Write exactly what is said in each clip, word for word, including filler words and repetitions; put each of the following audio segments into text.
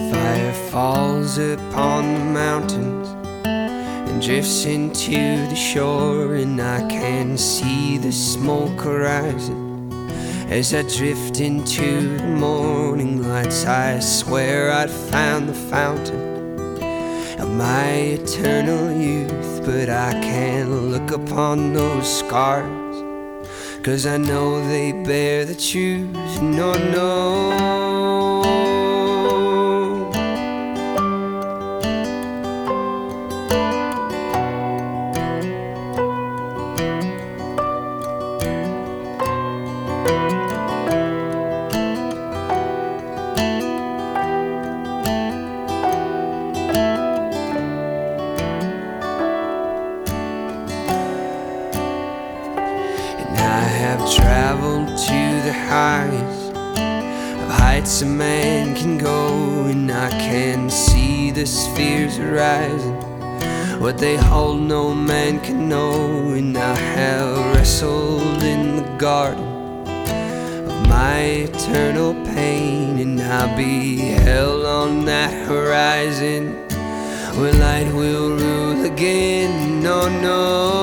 Fire falls upon the mountains and drifts into the shore, and I can see the smoke rising as I drift into the morning lights. I swear I'd found the fountain of my eternal youth, but I can't look upon those scars, 'cause I know they bear the truth. No, no. I have traveled to the highest of heights a man can go, and I can see the spheres rising. What they hold no man can know, and I have wrestled in the garden of my eternal pain, and I'll be held on that horizon where light will rule again. No, no.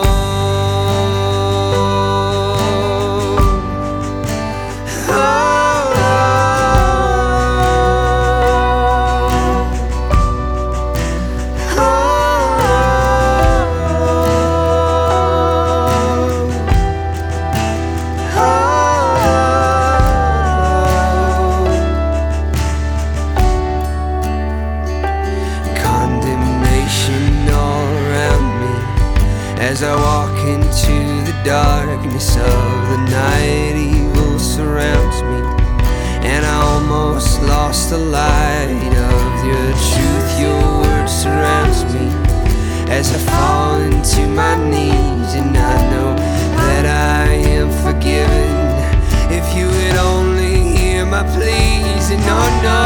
As I walk into the darkness of the night, evil surrounds me, and I almost lost the light of your truth. Your word surrounds me as I fall into my knees, and I know that I am forgiven if you would only hear my pleas. And no, no.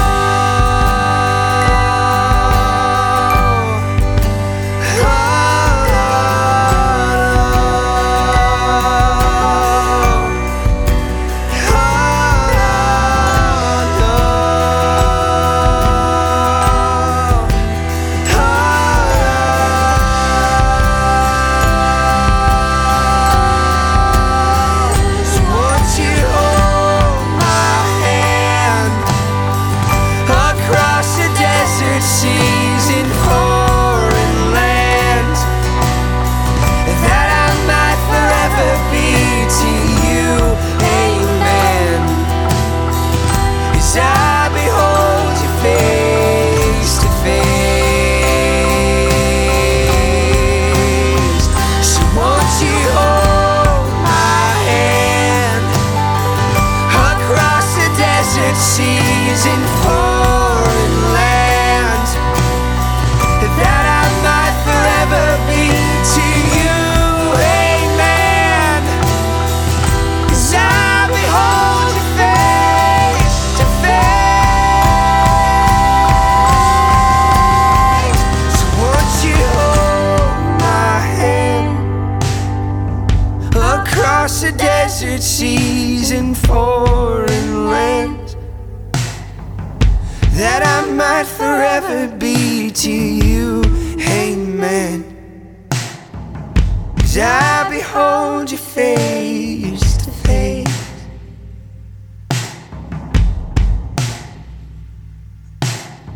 Seas in foreign lands, that I might forever be to you, amen. As I behold you face to face, so won't you hold my hand across the desert seas in foreign lands, that I might forever be to you, amen. As I behold you face to face, so won't you hold my hand across the desert seas and foreign lands, that I might forever be to you, amen. As I behold your face